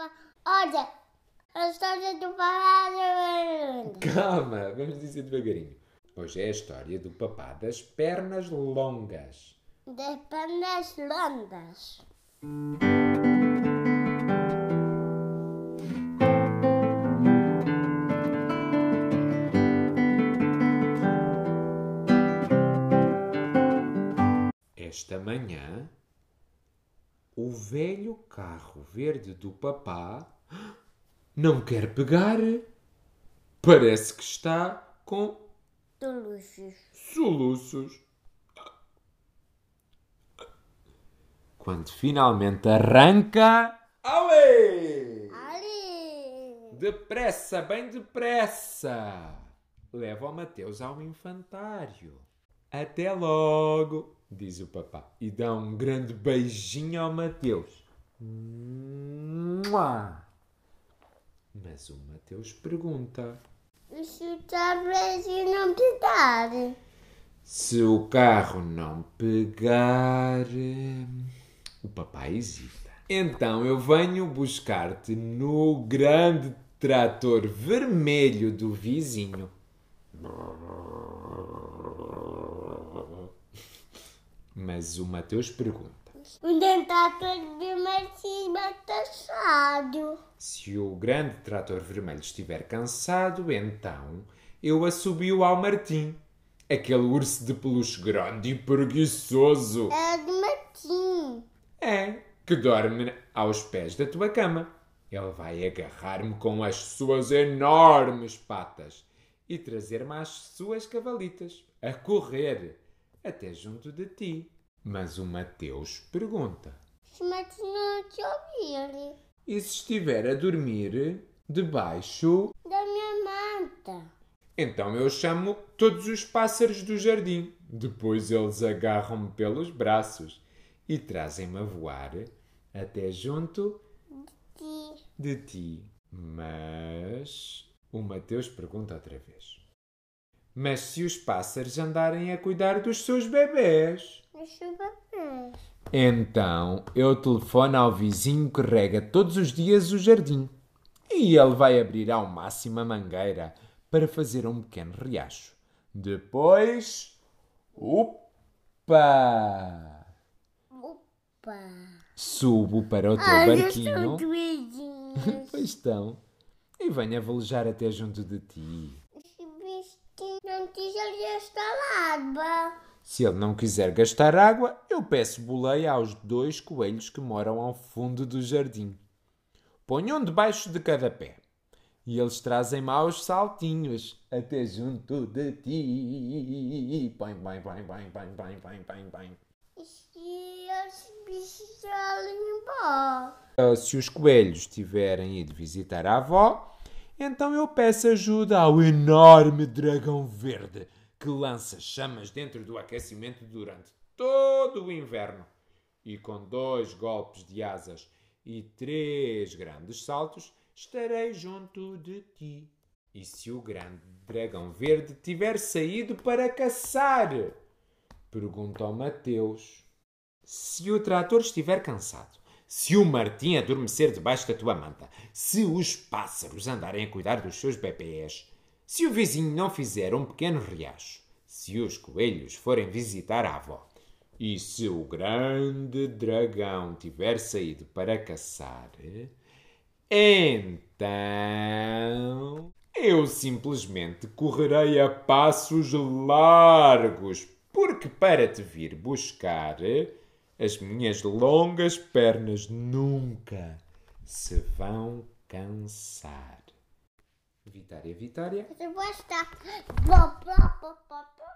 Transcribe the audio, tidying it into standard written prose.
papá. Olha, a história do papá. Calma, vamos dizer devagarinho. Hoje é a história do papá das pernas longas. Das pernas longas. Esta manhã, o velho carro verde do papá não quer pegar. Parece que está com Soluços. soluços. Quando finalmente arranca... Ale! Ali. Depressa, bem depressa! Leva o Mateus ao infantário. Até logo, diz o papá. E dá um grande beijinho ao Mateus. Mua! Mas o Mateus pergunta: Se o talvez não pegar. se o carro não pegar... O papai hesita. Então eu venho buscar-te no grande trator vermelho do vizinho. Mas o Mateus pergunta: O dentáculo de Marcima taxado. se o grande trator vermelho estiver cansado, então eu assobio ao Martim, aquele urso de peluche grande e preguiçoso. É de Martim. É, que dorme aos pés da tua cama. Ele vai agarrar-me com as suas enormes patas e trazer-me às suas cavalitas, a correr, até junto de ti. Mas o Mateus pergunta: Se Martim não te ouvir. e se estiver a dormir debaixo? Da minha manta. Então eu chamo todos os pássaros do jardim. Depois eles agarram-me pelos braços e trazem-me a voar até junto de ti. Mas o Mateus pergunta outra vez: mas se os pássaros andarem a cuidar dos seus bebés? Deixa eu ver. Então eu telefono ao vizinho que rega todos os dias o jardim. E ele vai abrir ao máximo a mangueira para fazer um pequeno riacho. Depois... Opa! Opa. Subo para o teu Eu barquinho. sou doidinho. Pois estão. E venho a velejar até junto de ti. Esse bicho não esteja instalado. Se ele não quiser gastar água, eu peço boleia aos 2 coelhos que moram ao fundo do jardim. Ponho um debaixo de cada pé. E eles trazem-me aos saltinhos, até junto de ti. Bem, bem, bem, bem, bem, bem, bem, bem, bem. E se esse bicho já limpou? Se os coelhos tiverem ido visitar a avó, então eu peço ajuda ao enorme dragão verde, que lança chamas dentro do aquecimento durante todo o inverno. E com 2 golpes de asas e 3 grandes saltos, estarei junto de ti. E se o grande dragão verde tiver saído para caçar? Pergunta ao Mateus. Se o trator estiver cansado, se o Martim adormecer debaixo da tua manta, se os pássaros andarem a cuidar dos seus bebés, se o vizinho não fizer um pequeno riacho, se os coelhos forem visitar a avó, e se o grande dragão tiver saído para caçar, então eu simplesmente correrei a passos largos, porque para te vir buscar, as minhas longas pernas nunca se vão cansar. Vitória, Vitória. Você vai estar.